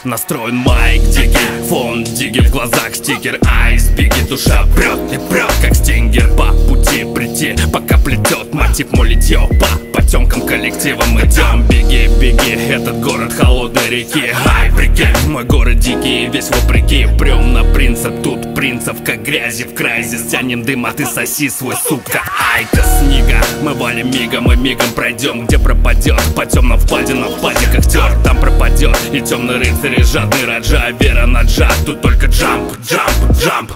Настроен майк, диги, фон, диги, в глазах стикер, айс, биги, душа прет и прет, как стингер. По пути прийти, пока плетет мотив мой литье. По потемкам коллективом идем. Беги, беги, этот город холодной реки. Ай, прикинь, мой город дикий, весь вопреки. Прем на принца, тут принцев как грязи в крайзе. Стянем дым, а ты соси свой, сука. Ай-ка снега, мы валим мигом и мигом пройдем. Где пропадет, по темным впадинам, в паде как тер, там пропадет. И темный рыцарь, и жадный раджа, вера на джаз. Тут только джамп, джамп, джамп.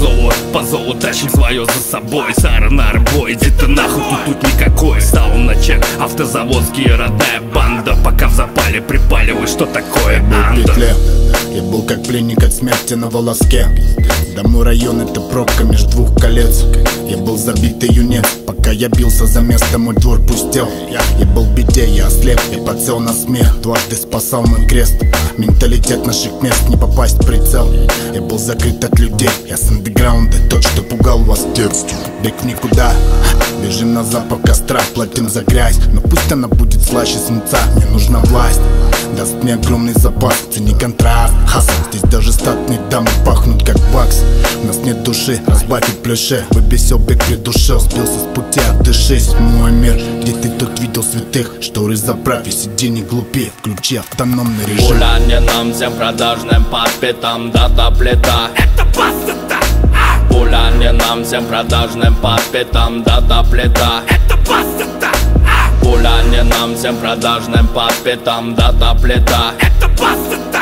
По зову тащим свое за собой. Сарнар, бой, иди ты нахуй, тут никакой. Сауна чек, автозаводские, родная банда. Пока в запале припаливай, что такое анда. Я был как пленник от смерти на волоске. Домой район — это пробка между двух колец. Я был забитый юнец, пока я бился за место, мой двор пустел. Я был в беде, я ослеп, я подсел на смех. Дважды спасал мой крест. Менталитет наших мест, не попасть в прицел. Я был закрыт от людей, я с андеграунда, тот, что пугал вас в детстве. Бег в никуда, бежим на запах костра, платим за грязь. Но пусть она будет слаще свинца, мне нужна власть. Даст мне огромный запас, цени контраст, хасл. Здесь даже статные дамы пахнут как бакс. У нас нет души, разбавить плюше. Выбесил, бег придушил, сбился с пути, отдышись. Мой мир, где ты тут видел святых. Шторы заправь и сиди не глупи, включи автономный режим. Гуляние нам всем продажным подпитом, дата плита. Это паста-то, Гуляние нам всем продажным подпитом, дата плита. это паста-то, Гуляние нам всем продажным подпитом, дата плита. это паста-то,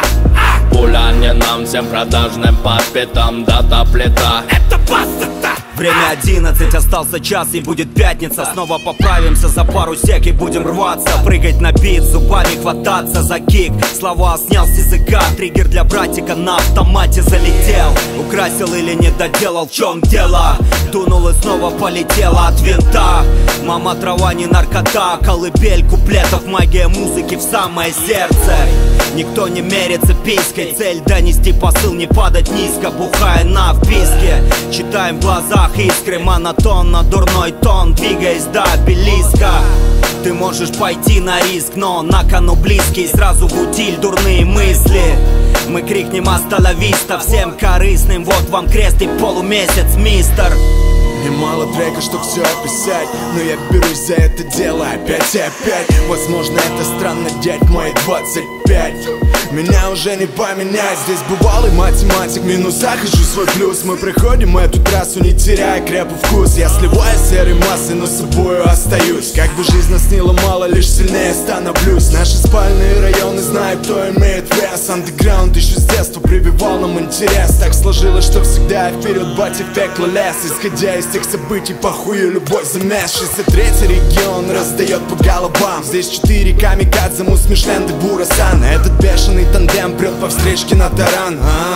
Гуляние нам всем продажным подпитом, дата плита. это паста-то. Время 11, остался час и будет пятница. Снова поправимся за пару сек и будем рваться. Прыгать на бит, зубами хвататься за кик. Слова снял с языка, триггер для братика на автомате залетел. Украсил или не доделал, в чем дело? Дунул и снова полетела от винта. Мама трава не наркота, колыбель куплетов, магия музыки в самое сердце. Никто не мерится писькой, цель донести посыл, не падать низко. Бухая на вписке, читаем в глазах искры, монотонно, дурной тон, двигаясь до обелиска. Ты можешь пойти на риск, но на кону близкий, сразу в утиль дурные мысли. Мы крикнем «Асталависта» всем корыстным, вот вам крест и полумесяц, мистер. Мне мало трека, чтоб все описать, но я берусь за это дело опять и опять. Возможно, это странно, дядь, мои 25. Меня уже не поменять, здесь бывалый математик, в минусах ищу свой плюс. Мы проходим эту трассу, не теряя крепкий вкус. Я сливаю серой массы, но собою остаюсь. Как бы жизнь нас не ломала, лишь сильнее становлюсь. Наши спальные районы знают, кто имеет вес. Андеграунд еще с детства прививал нам интерес. Так сложилось, что всегда я вперед, батя пекло лес. Исходя из тех событий, похую любой замес. 63-й регион раздает по головам. Здесь 4 камикадзе, Мусмишленд и Бурасан. Этот бешеный тандем прет по встречке на таран.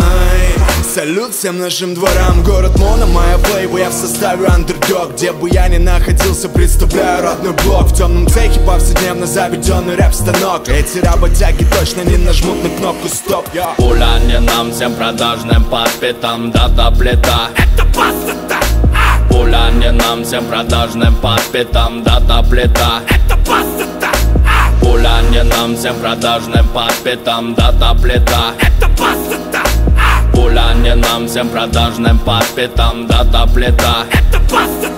Салют всем нашим дворам. Город Моно, моя плейба, я в составе андердог. Где бы я ни находился, представляю родной блок. В темном цехе повседневно заведенный рэп-станок. Эти работяги точно не нажмут на кнопку стоп. Гуляние нам всем продажным подпитом, дата плита. Это паста-то, Гуляние нам всем продажным подпитом, дата плита. это паста-то, Гуляние нам всем продажным подпитом, дата плита. это паста-то, Гуляние нам всем продажным подпитом, дата плита. это паста-то.